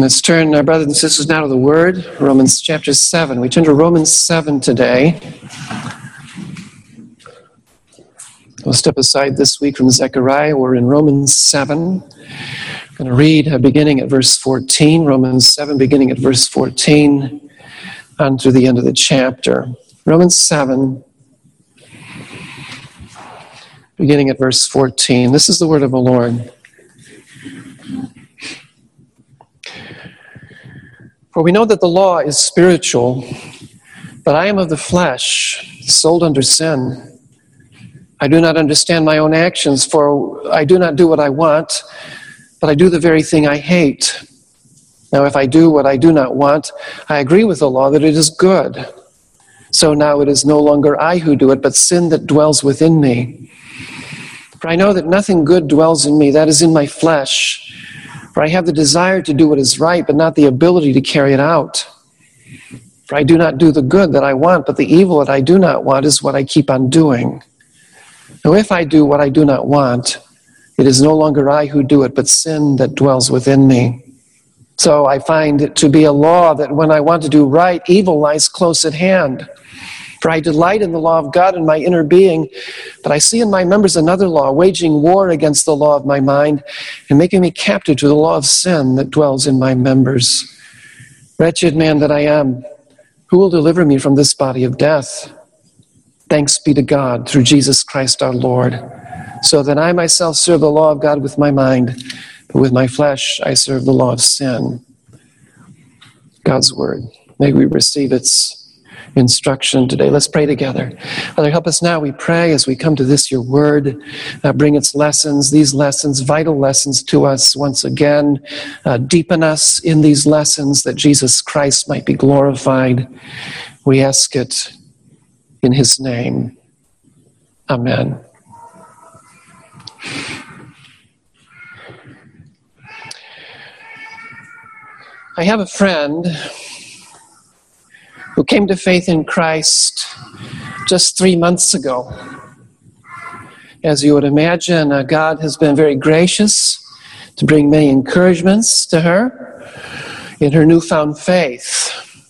Let's turn, our brothers and sisters, now to the Word, Romans chapter 7. We turn to Romans 7 today. We'll step aside this week from Zechariah. We're in Romans 7. I'm going to read beginning at verse 14, Romans 7, beginning at verse 14, on through the end of the chapter. Romans 7, beginning at verse 14. This is the word of the Lord. For we know that the law is spiritual, but I am of the flesh, sold under sin. I do not understand my own actions, for I do not do what I want, but I do the very thing I hate. Now if I do what I do not want, I agree with the law that it is good. So now it is no longer I who do it, but sin that dwells within me. For I know that nothing good dwells in me, that is in my flesh. For I have the desire to do what is right, but not the ability to carry it out. For I do not do the good that I want, but the evil that I do not want is what I keep on doing. Now if I do what I do not want, it is no longer I who do it, but sin that dwells within me. So I find it to be a law that when I want to do right, evil lies close at hand. For I delight in the law of God in my inner being, but I see in my members another law, waging war against the law of my mind and making me captive to the law of sin that dwells in my members. Wretched man that I am, who will deliver me from this body of death? Thanks be to God through Jesus Christ our Lord, so that I myself serve the law of God with my mind, but with my flesh I serve the law of sin. God's word. May we receive its instruction today. Let's pray together. Father, help us now, we pray, as we come to this, your word. Bring its lessons, these lessons, vital lessons to us once again. Deepen us in these lessons that Jesus Christ might be glorified. We ask it in his name. Amen. I have a friend who came to faith in Christ just 3 months ago. As you would imagine, God has been very gracious to bring many encouragements to her in her newfound faith.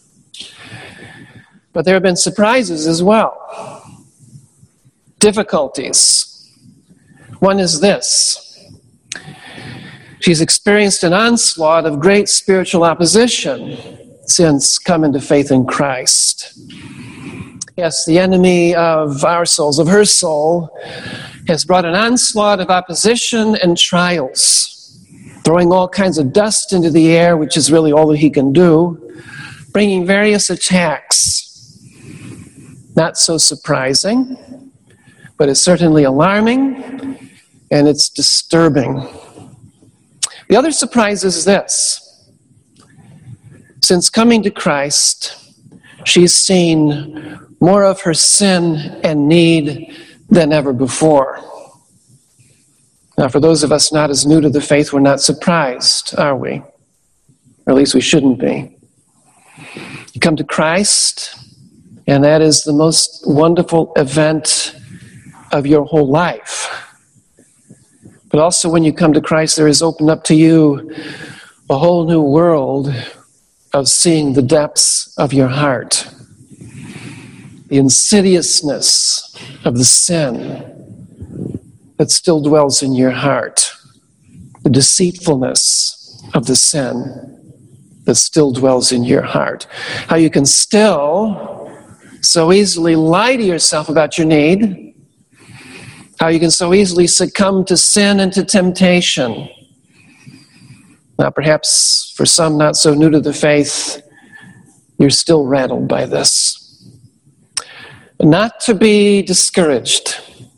But there have been surprises as well. Difficulties. One is this. She's experienced an onslaught of great spiritual opposition since coming to faith in Christ. Yes, the enemy of our souls, of her soul, has brought an onslaught of opposition and trials, throwing all kinds of dust into the air, which is really all that he can do, bringing various attacks. Not so surprising, but it's certainly alarming, and it's disturbing. The other surprise is this. Since coming to Christ, she's seen more of her sin and need than ever before. Now, for those of us not as new to the faith, we're not surprised, are we? Or at least we shouldn't be. You come to Christ, and that is the most wonderful event of your whole life. But also when you come to Christ, there is opened up to you a whole new world of seeing the depths of your heart, the insidiousness of the sin that still dwells in your heart, the deceitfulness of the sin that still dwells in your heart, how you can still so easily lie to yourself about your need, how you can so easily succumb to sin and to temptation. Now, perhaps for some not so new to the faith, you're still rattled by this. Not to be discouraged.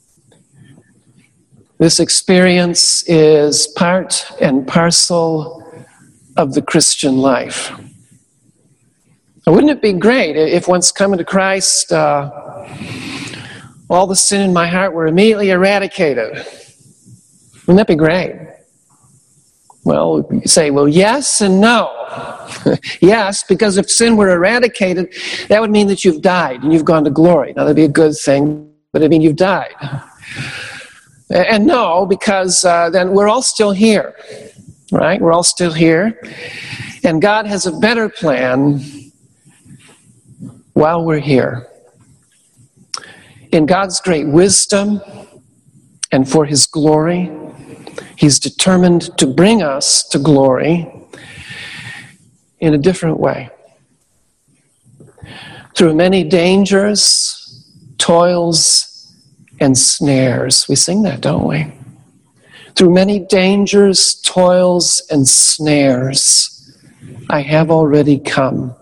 This experience is part and parcel of the Christian life. Now, wouldn't it be great if once coming to Christ, all the sin in my heart were immediately eradicated? Wouldn't that be great? Well, you say, well, yes and no. Yes, because if sin were eradicated, that would mean that you've died and you've gone to glory. Now, that'd be a good thing, but it'd mean you've died. And no, because then we're all still here. right? We're all still here. And God has a better plan while we're here. In God's great wisdom and for His glory, He's determined to bring us to glory in a different way. Through many dangers, toils, and snares. We sing that, don't we? Through many dangers, toils, and snares, I have already come.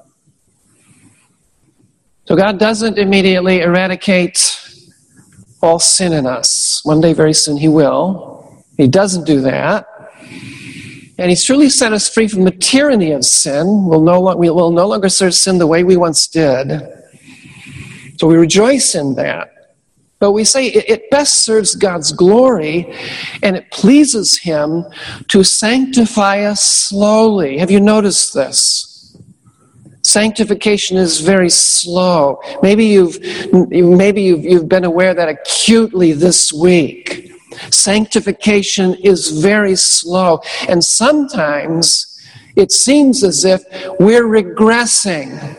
So God doesn't immediately eradicate all sin in us. One day very soon He will. He doesn't do that. And He's truly set us free from the tyranny of sin. We will no longer serve sin the way we once did. So we rejoice in that. But we say it best serves God's glory, and it pleases Him to sanctify us slowly. Have you noticed this? Sanctification is very slow. Maybe you've been aware that acutely this week. Sanctification is very slow, and sometimes it seems as if we're regressing.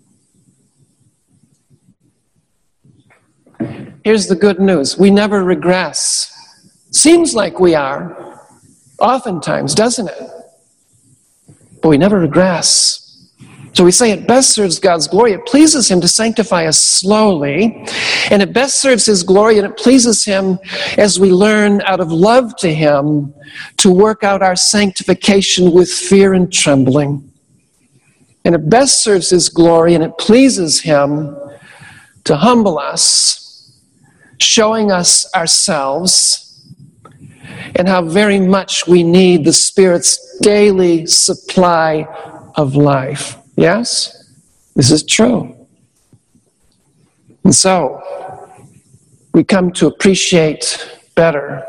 Here's the good news. We never regress. Seems like we are. Oftentimes, doesn't it? But we never regress. So we say it best serves God's glory. It pleases Him to sanctify us slowly. And it best serves His glory, and it pleases Him as we learn out of love to Him to work out our sanctification with fear and trembling. And it best serves His glory, and it pleases Him to humble us, showing us ourselves and how very much we need the Spirit's daily supply of life. Yes? This is true. And so, we come to appreciate better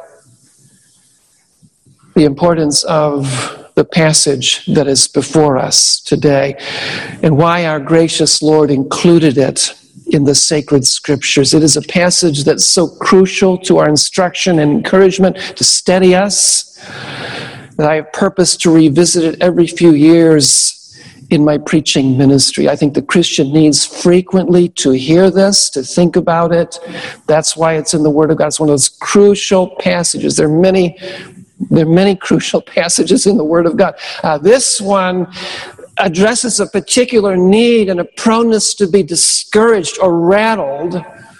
the importance of the passage that is before us today and why our gracious Lord included it in the sacred scriptures. It is a passage that's so crucial to our instruction and encouragement to steady us that I have purposed to revisit it every few years in my preaching ministry. I think the Christian needs frequently to hear this, to think about it. That's why it's in the Word of God. It's one of those crucial passages. There are many crucial passages in the Word of God. This one addresses a particular need and a proneness to be discouraged or rattled.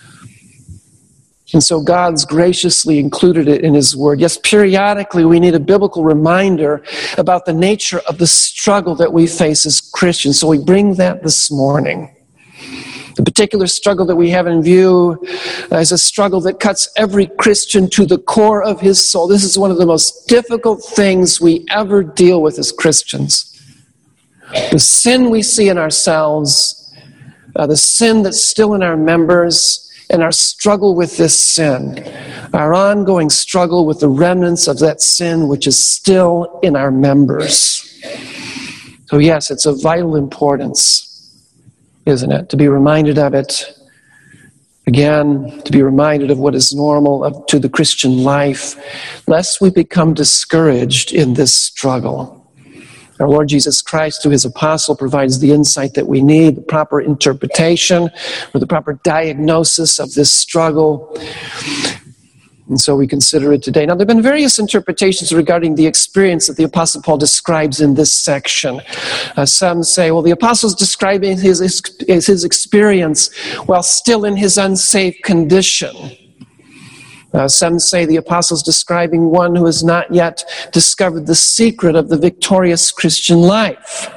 And so God's graciously included it in His Word. Yes, periodically we need a biblical reminder about the nature of the struggle that we face as Christians. So we bring that this morning. The particular struggle that we have in view is a struggle that cuts every Christian to the core of his soul. This is one of the most difficult things we ever deal with as Christians. The sin we see in ourselves, the sin that's still in our members, and our struggle with this sin, our ongoing struggle with the remnants of that sin which is still in our members. So yes, it's of vital importance, isn't it, to be reminded of it. Again, to be reminded of what is normal to the Christian life, lest we become discouraged in this struggle. Our Lord Jesus Christ, through His apostle, provides the insight that we need, the proper interpretation, or the proper diagnosis of this struggle. And so we consider it today. Now, there have been various interpretations regarding the experience that the Apostle Paul describes in this section. Some say, well, the Apostle's describing his experience while still in his unsaved condition. Some say the Apostle's describing one who has not yet discovered the secret of the victorious Christian life.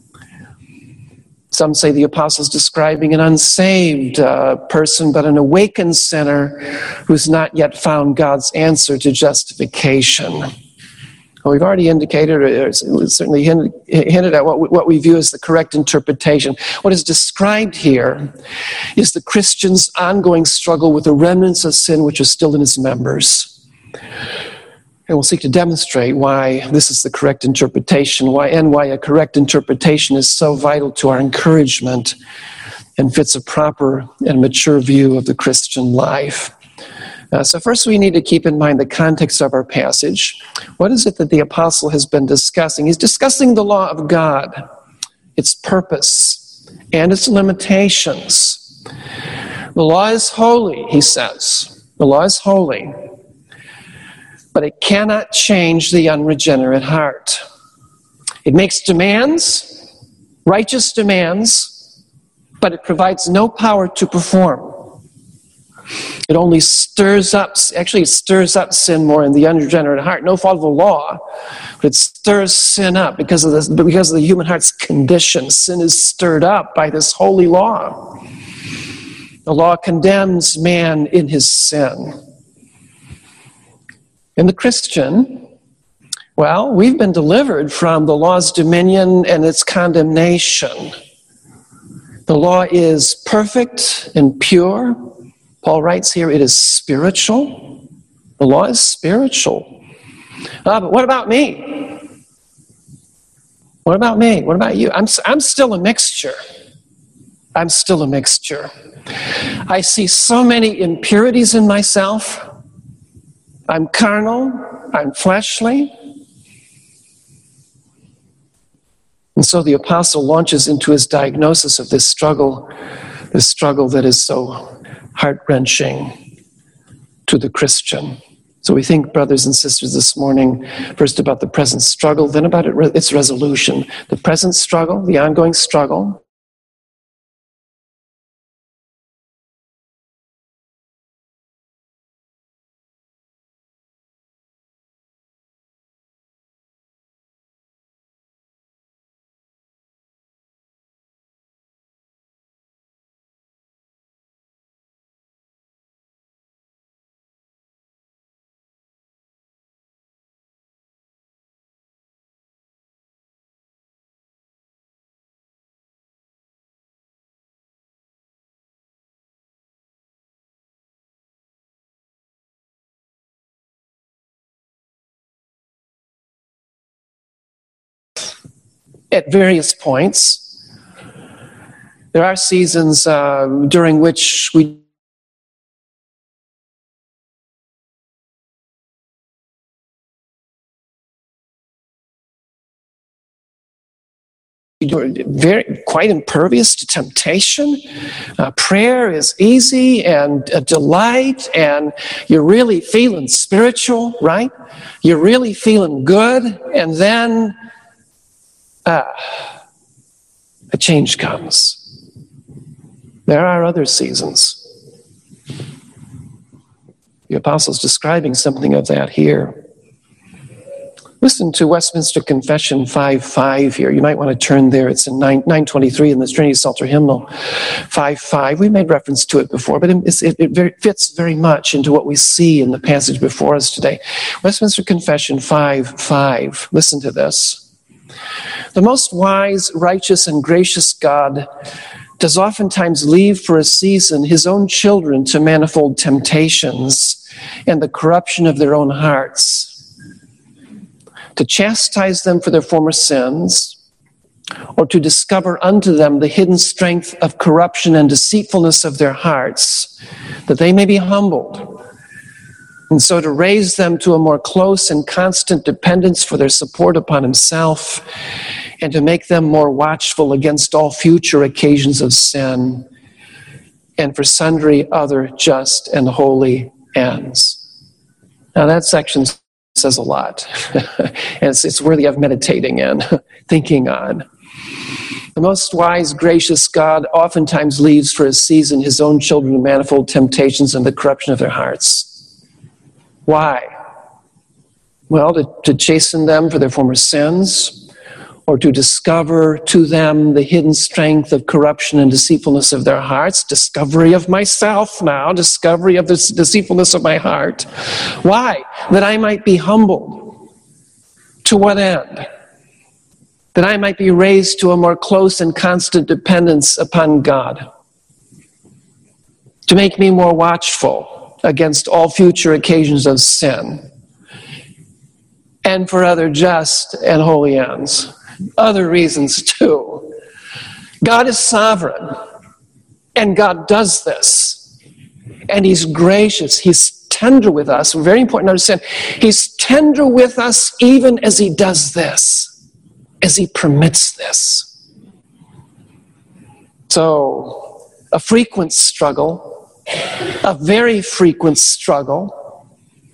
Some say the Apostle's describing an unsaved person, but an awakened sinner who's not yet found God's answer to justification. Well, we've already indicated, or certainly hinted at what we view as the correct interpretation. What is described here is the Christian's ongoing struggle with the remnants of sin which are still in his members. And we'll seek to demonstrate why this is the correct interpretation, why a correct interpretation is so vital to our encouragement and fits a proper and mature view of the Christian life. So first we need to keep in mind the context of our passage. What is it that the apostle has been discussing? He's discussing the law of God, its purpose, and its limitations. The law is holy, he says. The law is holy, but it cannot change the unregenerate heart. It makes demands, righteous demands, but it provides no power to perform. It only stirs up sin more in the unregenerate heart. No fault of the law, but it stirs sin up because of the human heart's condition. Sin is stirred up by this holy law. The law condemns man in his sin. In the Christian, well, we've been delivered from the law's dominion and its condemnation. The law is perfect and pure. Paul writes here, it is spiritual. The law is spiritual. But what about me? What about me? What about you? I'm still a mixture. I'm still a mixture. I see so many impurities in myself. I'm carnal. I'm fleshly. And so the apostle launches into his diagnosis of this struggle that is so heart-wrenching to the Christian. So we think, brothers and sisters, this morning, first about the present struggle, then about its resolution. The present struggle, the ongoing struggle. At various points, there are seasons during which we are quite impervious to temptation. Prayer is easy and a delight, and you're really feeling spiritual, right? You're really feeling good, and then a change comes. There are other seasons. The apostle's describing something of that here. Listen to Westminster Confession 5:5 here. You might want to turn there. It's in 923 in the Trinity Psalter Hymnal 5:5. We made reference to it before, but it fits very much into what we see in the passage before us today. Westminster Confession 5:5. Listen to this. The most wise, righteous, and gracious God does oftentimes leave for a season his own children to manifold temptations and the corruption of their own hearts, to chastise them for their former sins, or to discover unto them the hidden strength of corruption and deceitfulness of their hearts, that they may be humbled, and so to raise them to a more close and constant dependence for their support upon himself, and to make them more watchful against all future occasions of sin, and for sundry other just and holy ends. Now that section says a lot, and it's worthy of meditating in, thinking on. The most wise, gracious God oftentimes leaves for a season his own children to manifold temptations and the corruption of their hearts. Why? Well, to chasten them for their former sins, or to discover to them the hidden strength of corruption and deceitfulness of their hearts. Discovery of myself now, discovery of this deceitfulness of my heart. Why? That I might be humbled. To what end? That I might be raised to a more close and constant dependence upon God. To make me more watchful against all future occasions of sin, and for other just and holy ends. Other reasons too. God is sovereign, and God does this, and he's gracious. He's tender with us. Very important to understand. He's tender with us even as he does this, as he permits this. So, a frequent struggle, a very frequent struggle,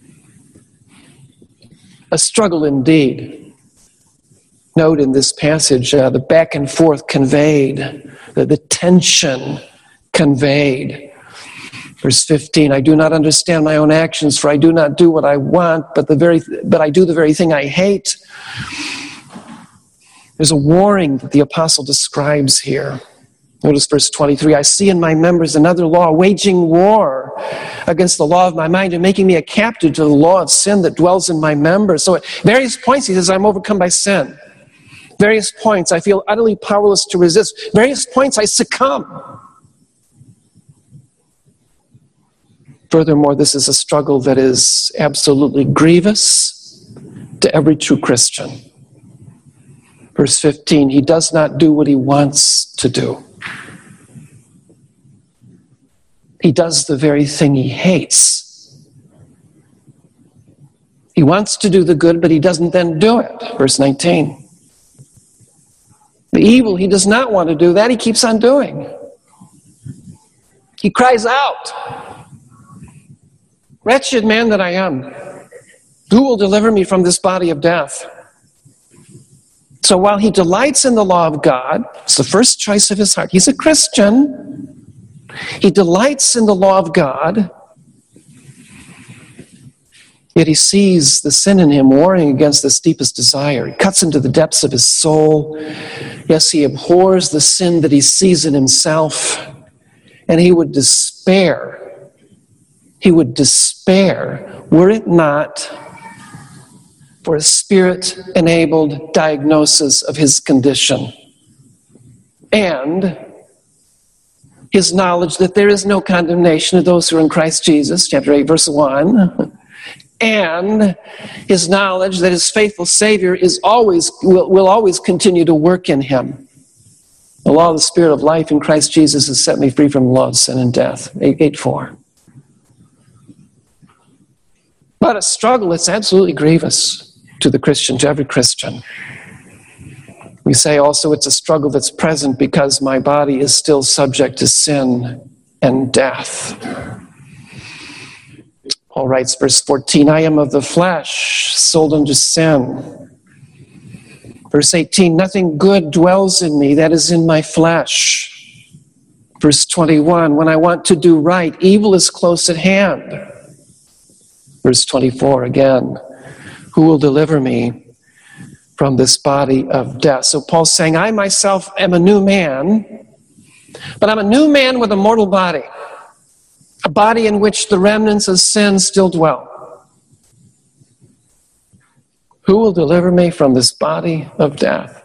a struggle indeed. Note in this passage the back and forth conveyed, the tension conveyed. Verse 15, I do not understand my own actions, for I do not do what I want, but I do the very thing I hate. There's a warning that the apostle describes here. Notice verse 23, I see in my members another law, waging war against the law of my mind and making me a captive to the law of sin that dwells in my members. So at various points he says, I'm overcome by sin. Various points I feel utterly powerless to resist. Various points I succumb. Furthermore, this is a struggle that is absolutely grievous to every true Christian. Verse 15, he does not do what he wants to do. He does the very thing he hates. He wants to do the good, but he doesn't then do it. Verse 19. The evil he does not want to do, that he keeps on doing. He cries out, wretched man that I am, who will deliver me from this body of death? So while he delights in the law of God, it's the first choice of his heart. He's a Christian. He delights in the law of God, yet he sees the sin in him warring against this deepest desire. He cuts into the depths of his soul. Yes, he abhors the sin that he sees in himself, and he would despair. He would despair were it not for a Spirit-enabled diagnosis of his condition and his knowledge that there is no condemnation of those who are in Christ Jesus, chapter 8, verse 1, and his knowledge that his faithful Savior will always continue to work in him. The law of the Spirit of life in Christ Jesus has set me free from the law of sin and death, 8:4. But a struggle that's absolutely grievous to the Christian, to every Christian. We say also it's a struggle that's present because my body is still subject to sin and death. Paul writes, verse 14, I am of the flesh, sold unto sin. Verse 18, nothing good dwells in me, that is in my flesh. Verse 21, when I want to do right, evil is close at hand. Verse 24 again, who will deliver me from this body of death? So Paul's saying, I myself am a new man, but I'm a new man with a mortal body, a body in which the remnants of sin still dwell. Who will deliver me from this body of death?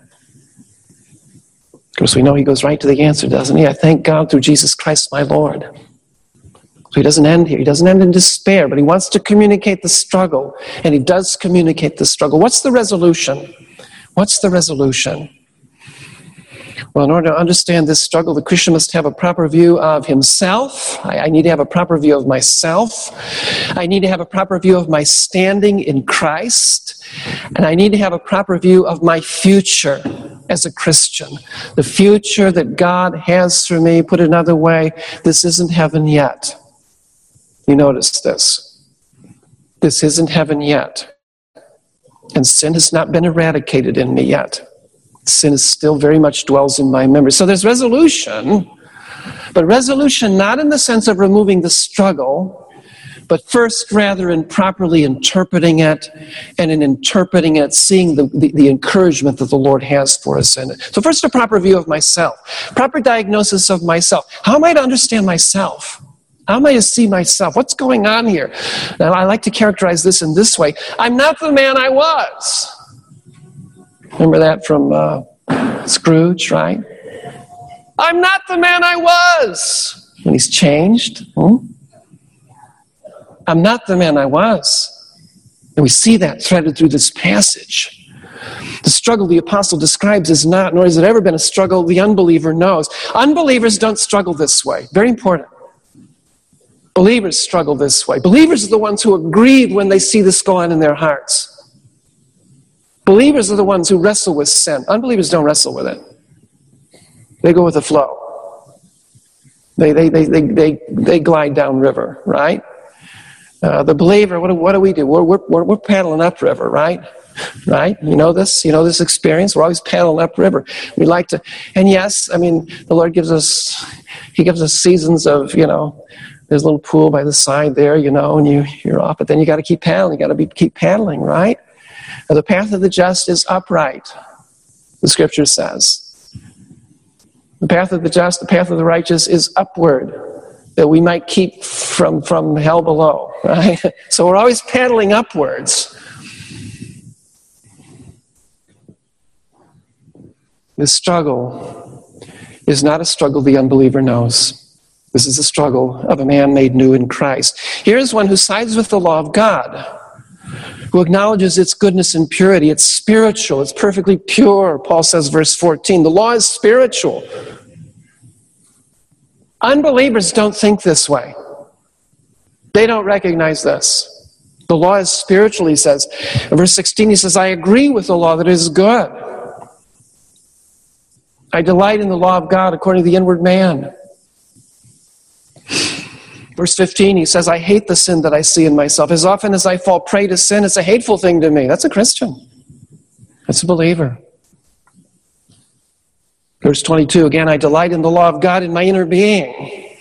Of course, we know he goes right to the answer, doesn't he? I thank God through Jesus Christ my Lord. So he doesn't end here. He doesn't end in despair, but he wants to communicate the struggle, and he does communicate the struggle. What's the resolution? What's the resolution? Well, in order to understand this struggle, the Christian must have a proper view of himself. I need to have a proper view of myself. I need to have a proper view of my standing in Christ. And I need to have a proper view of my future as a Christian. The future that God has for me. Put another way, this isn't heaven yet. You notice this. This isn't heaven yet. And sin has not been eradicated in me yet. Sin still very much dwells in my memory. So there's resolution, but resolution not in the sense of removing the struggle, but first rather in properly interpreting it, and in interpreting it, seeing the encouragement that the Lord has for us in it. So first, a proper view of myself, proper diagnosis of myself. How am I to understand myself? How am I to see myself? What's going on here? Now, I like to characterize this in this way. I'm not the man I was. Remember that from Scrooge, right? I'm not the man I was. And he's changed. I'm not the man I was. And we see that threaded through this passage. The struggle the apostle describes is not, nor has it ever been, a struggle the unbeliever knows. Unbelievers don't struggle this way. Very important. Believers struggle this way. Believers are the ones who are grieved when they see this go on in their hearts. Believers are the ones who wrestle with sin. Unbelievers don't wrestle with it. They go with the flow. They glide downriver, right? The believer, what do we do? We're paddling upriver, right? Right? You know this experience? We're always paddling upriver. We like to, and yes, I mean, the Lord gives us seasons of, there's a little pool by the side there, and you're off, but then you got to keep paddling. You got to keep paddling, right? Now, the path of the just is upright, the Scripture says. The path of the just, the path of the righteous is upward, that we might keep from hell below, right? So we're always paddling upwards. This struggle is not a struggle the unbeliever knows. This is a struggle of a man made new in Christ. Here's one who sides with the law of God, who acknowledges its goodness and purity. It's spiritual. It's perfectly pure, Paul says, verse 14. The law is spiritual. Unbelievers don't think this way. They don't recognize this. The law is spiritual, he says. In verse 16, he says, I agree with the law that is good. I delight in the law of God according to the inward man. Verse 15, he says, I hate the sin that I see in myself. As often as I fall prey to sin, it's a hateful thing to me. That's a Christian. That's a believer. Verse 22, again, I delight in the law of God in my inner being.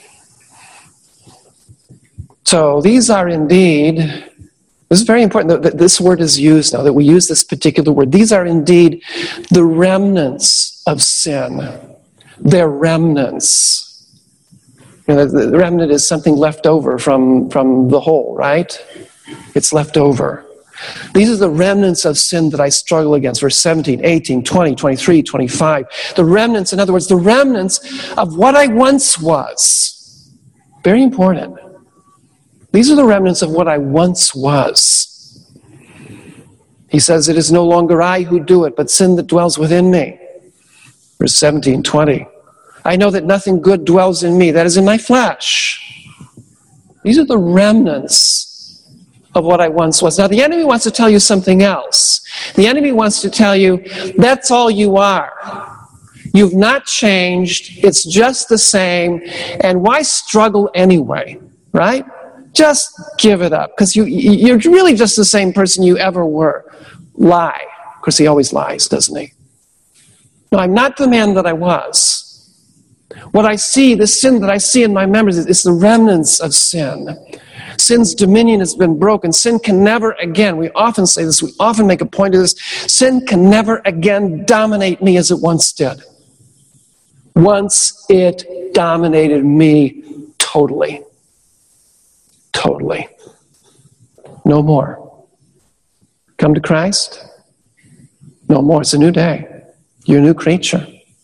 So these are indeed, this is very important that this word is used now, that we use this particular word. These are indeed the remnants of sin. They're remnants. The remnant is something left over from the whole, right? It's left over. These are the remnants of sin that I struggle against. Verse 17, 18, 20, 23, 25. The remnants, in other words, the remnants of what I once was. Very important. These are the remnants of what I once was. He says, it is no longer I who do it, but sin that dwells within me. Verse 17, 20. I know that nothing good dwells in me, that is in my flesh. These are the remnants of what I once was. Now, the enemy wants to tell you something else. The enemy wants to tell you, that's all you are. You've not changed. It's just the same. And why struggle anyway, right? Just give it up, because you're really just the same person you ever were. Lie. Of course, he always lies, doesn't he? No, I'm not the man that I was. What I see, the sin that I see in my members, is the remnants of sin. Sin's dominion has been broken. Sin can never again, we often say this, we often make a point of this, sin can never again dominate me as it once did. Once it dominated me totally. Totally. No more. Come to Christ? No more. It's a new day. You're a new creature.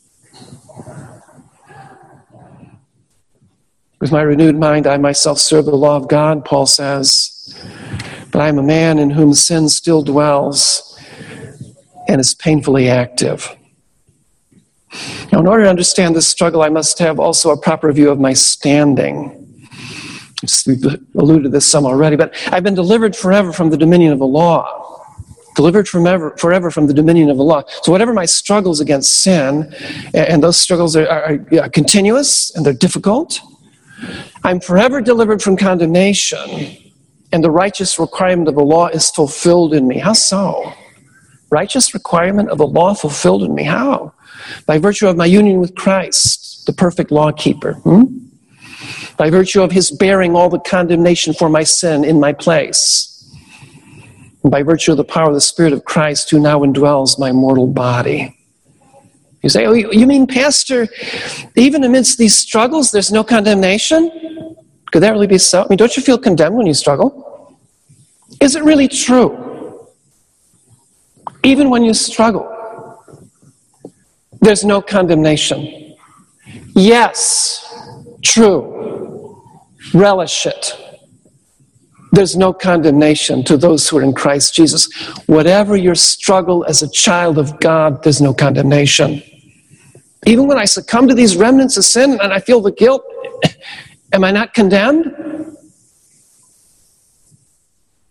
With my renewed mind, I myself serve the law of God, Paul says, but I am a man in whom sin still dwells and is painfully active. Now, in order to understand this struggle, I must have also a proper view of my standing. We've alluded to this some already, but I've been delivered forever from the dominion of the law. Delivered forever from the dominion of the law. So whatever my struggles against sin, and those struggles are continuous and they're difficult, I'm forever delivered from condemnation, and the righteous requirement of the law is fulfilled in me. How so? Righteous requirement of the law fulfilled in me. How? By virtue of my union with Christ, the perfect law keeper. By virtue of his bearing all the condemnation for my sin in my place. And by virtue of the power of the Spirit of Christ who now indwells my mortal body. You say, oh, you mean, Pastor, even amidst these struggles, there's no condemnation? Could that really be so? I mean, don't you feel condemned when you struggle? Is it really true? Even when you struggle, there's no condemnation. Yes, true. Relish it. There's no condemnation to those who are in Christ Jesus. Whatever your struggle as a child of God, there's no condemnation. Even when I succumb to these remnants of sin and I feel the guilt, am I not condemned?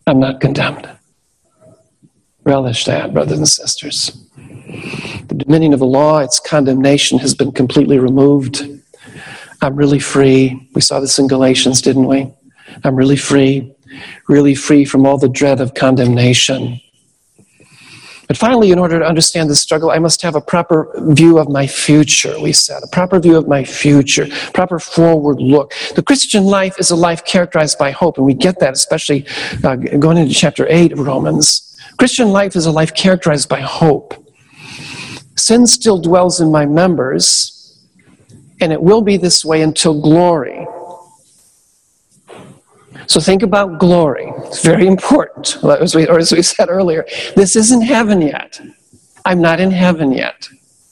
I'm not condemned. Relish that, brothers and sisters. The dominion of the law, its condemnation has been completely removed. I'm really free. We saw this in Galatians, didn't we? I'm really free from all the dread of condemnation. But finally, in order to understand this struggle, I must have a proper view of my future, we said. A proper view of my future, proper forward look. The Christian life is a life characterized by hope, and we get that especially going into chapter 8 of Romans. Christian life is a life characterized by hope. Sin still dwells in my members, and it will be this way until glory. So think about glory. It's very important. As we said earlier, this isn't heaven yet. I'm not in heaven yet.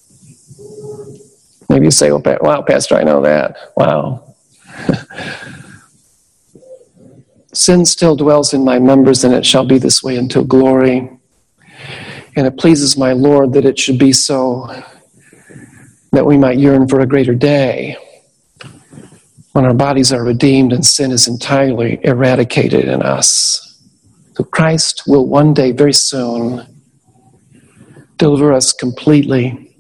Maybe you say, wow, Pastor, I know that. Wow. Sin still dwells in my members, and it shall be this way until glory. And it pleases my Lord that it should be so, that we might yearn for a greater day, when our bodies are redeemed and sin is entirely eradicated in us. So Christ will one day, very soon, deliver us completely.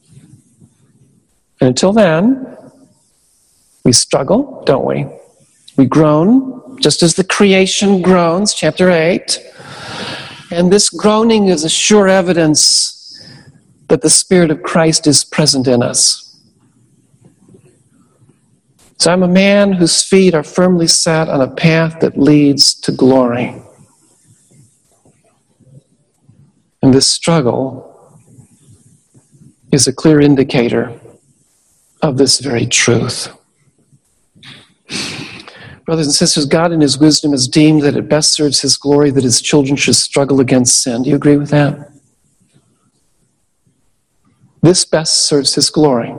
And until then, we struggle, don't we? We groan, just as the creation groans, chapter 8. And this groaning is a sure evidence that the Spirit of Christ is present in us. So I'm a man whose feet are firmly set on a path that leads to glory. And this struggle is a clear indicator of this very truth. Brothers and sisters, God in His wisdom has deemed that it best serves His glory that His children should struggle against sin. Do you agree with that? This best serves His glory.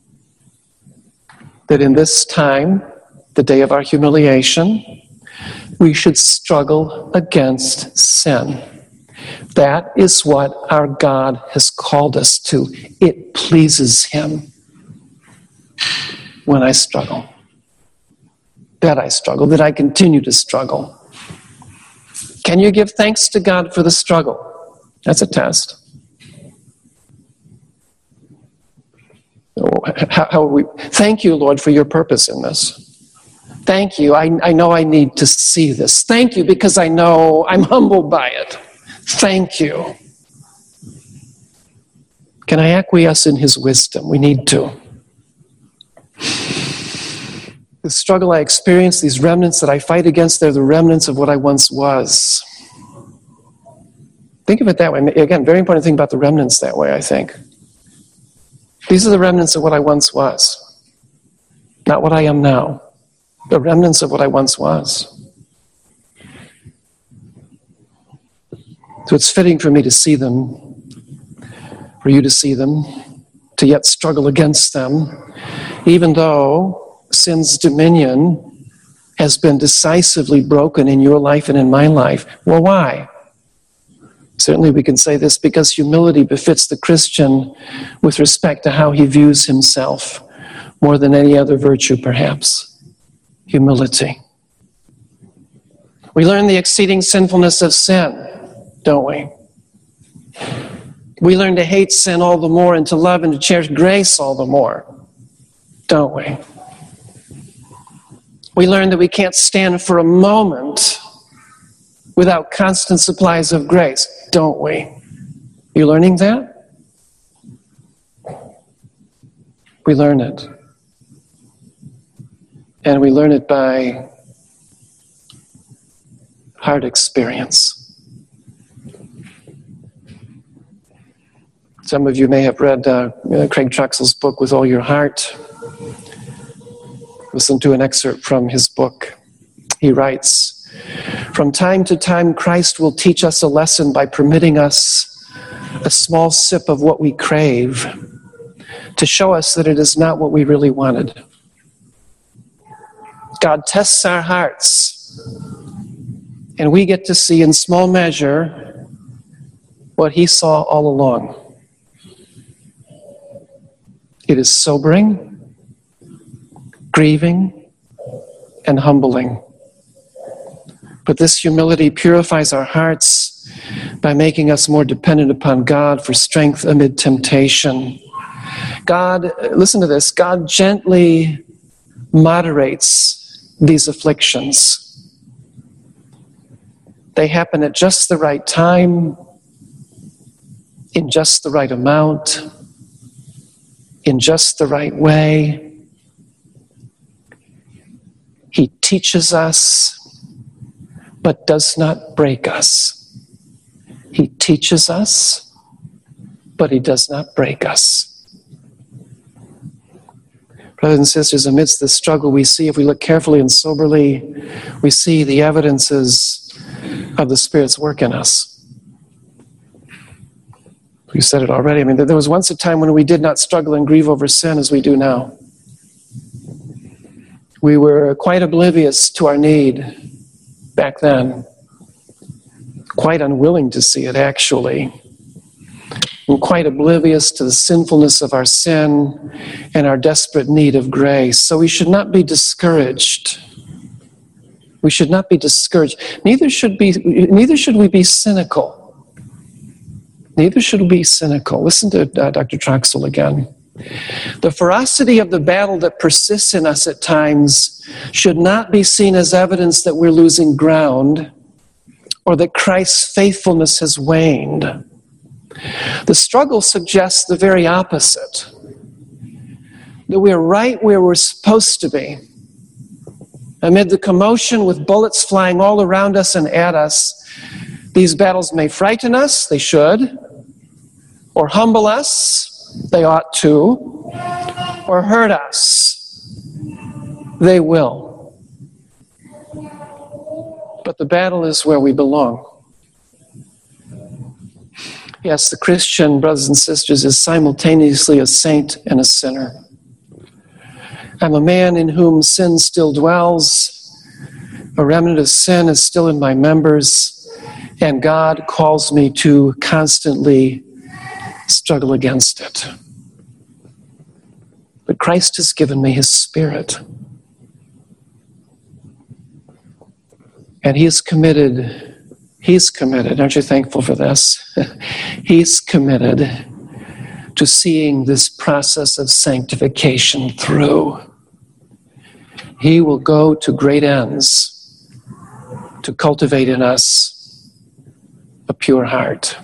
That in this time, the day of our humiliation, we should struggle against sin. That is what our God has called us to. It pleases Him when I struggle. That I struggle, that I continue to struggle. Can you give thanks to God for the struggle? That's a test. How we thank you, Lord, for your purpose in this. Thank you. I know I need to see this. Thank you because I know I'm humbled by it. Thank you. Can I acquiesce in His wisdom? We need to. The struggle I experience, these remnants that I fight against, they're the remnants of what I once was. Think of it that way. Again, very important thing about the remnants that way, I think. These are the remnants of what I once was, not what I am now. The remnants of what I once was. So it's fitting for me to see them, for you to see them, to yet struggle against them, even though sin's dominion has been decisively broken in your life and in my life. Well, why? Certainly we can say this because humility befits the Christian with respect to how he views himself more than any other virtue, perhaps. Humility. We learn the exceeding sinfulness of sin, don't we? We learn to hate sin all the more and to love and to cherish grace all the more, don't we? We learn that we can't stand for a moment without constant supplies of grace, don't we? You learning that? We learn it. And we learn it by hard experience. Some of you may have read Craig Truxell's book, With All Your Heart. Listen to an excerpt from his book. He writes, "From time to time, Christ will teach us a lesson by permitting us a small sip of what we crave to show us that it is not what we really wanted. God tests our hearts, and we get to see in small measure what He saw all along. It is sobering, grieving, and humbling. But this humility purifies our hearts by making us more dependent upon God for strength amid temptation. God, listen to this, God gently moderates these afflictions. They happen at just the right time, in just the right amount, in just the right way. He teaches us, but does not break us. He teaches us, but he does not break us. Brothers and sisters, amidst the struggle we see, if we look carefully and soberly, we see the evidences of the Spirit's work in us. We said it already. I mean, there was once a time when we did not struggle and grieve over sin as we do now. We were quite oblivious to our need back then, quite unwilling to see it actually, and quite oblivious to the sinfulness of our sin and our desperate need of grace. So we should not be discouraged. We should not be discouraged. Neither should we be cynical. Neither should we be cynical. Listen to Dr. Troxel again. The ferocity of the battle that persists in us at times should not be seen as evidence that we're losing ground or that Christ's faithfulness has waned. The struggle suggests the very opposite, that we're right where we're supposed to be. Amid the commotion with bullets flying all around us and at us, these battles may frighten us, they should, or humble us, they ought to, or hurt us, they will. But the battle is where we belong. Yes, the Christian, brothers and sisters, is simultaneously a saint and a sinner. I'm a man in whom sin still dwells. A remnant of sin is still in my members, and God calls me to constantly struggle against it. But Christ has given me his Spirit. And he's committed, aren't you thankful for this? He's committed to seeing this process of sanctification through. He will go to great ends to cultivate in us a pure heart.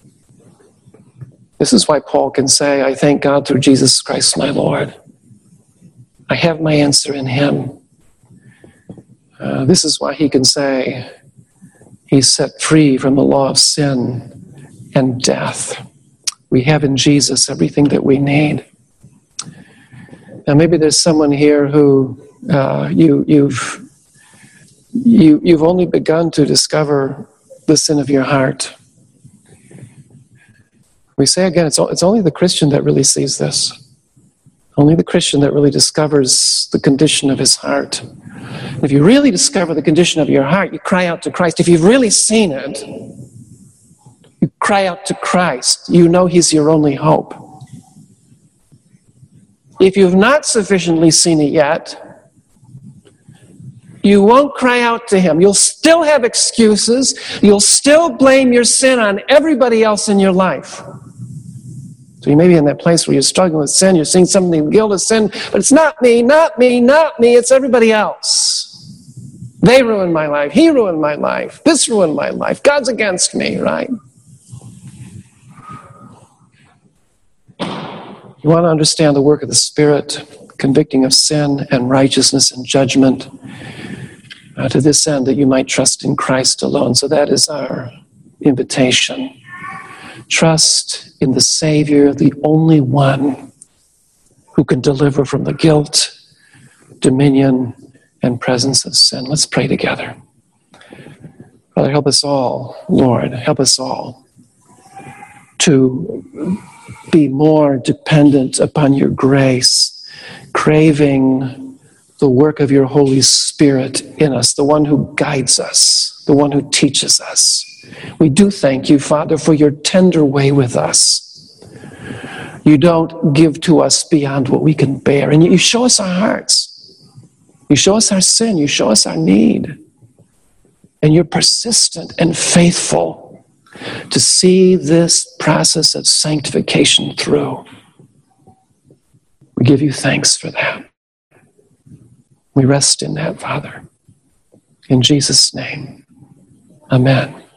This is why Paul can say, I thank God through Jesus Christ my Lord. I have my answer in him. This is why he can say, he's set free from the law of sin and death. We have in Jesus everything that we need. Now maybe there's someone here who you've only begun to discover the sin of your heart. We say again, it's only the Christian that really sees this. Only the Christian that really discovers the condition of his heart. And if you really discover the condition of your heart, you cry out to Christ. If you've really seen it, you cry out to Christ. You know he's your only hope. If you've not sufficiently seen it yet, you won't cry out to him. You'll still have excuses. You'll still blame your sin on everybody else in your life. So you may be in that place where you're struggling with sin, you're seeing something, the guilt of sin, but it's not me, it's everybody else. They ruined my life, he ruined my life, this ruined my life, God's against me, right? You want to understand the work of the Spirit, convicting of sin and righteousness and judgment, to this end that you might trust in Christ alone. So that is our invitation. Trust in the Savior, the only one who can deliver from the guilt, dominion, and presence of sin. Let's pray together. Father, help us all, Lord, help us all to be more dependent upon your grace, craving the work of your Holy Spirit in us, the one who guides us, the one who teaches us. We do thank you, Father, for your tender way with us. You don't give to us beyond what we can bear. And you show us our hearts. You show us our sin. You show us our need. And you're persistent and faithful to see this process of sanctification through. We give you thanks for that. We rest in that, Father. In Jesus' name, amen.